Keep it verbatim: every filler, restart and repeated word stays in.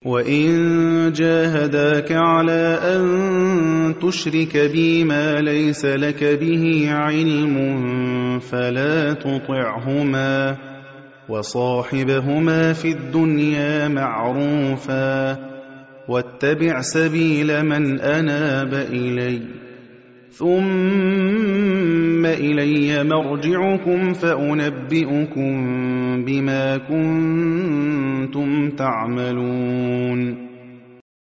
وَإِن جَاهَدَاكَ عَلَىٰ أَن تُشْرِكَ بِي مَا لَيْسَ لَكَ بِهِ عِلْمٌ فَلَا تُطِعْهُمَا ۖ وَصَاحِبْهُمَا فِي الدُّنْيَا مَعْرُوفًا ۖ وَاتَّبِعْ سَبِيلَ مَنْ أَنَابَ إِلَيَّ ۚ ثُمَّ إِلَيَّ مَرْجِعُكُمْ فَأُنَبِّئُكُم بِمَا كُنتُمْ تَعْمَلُونَ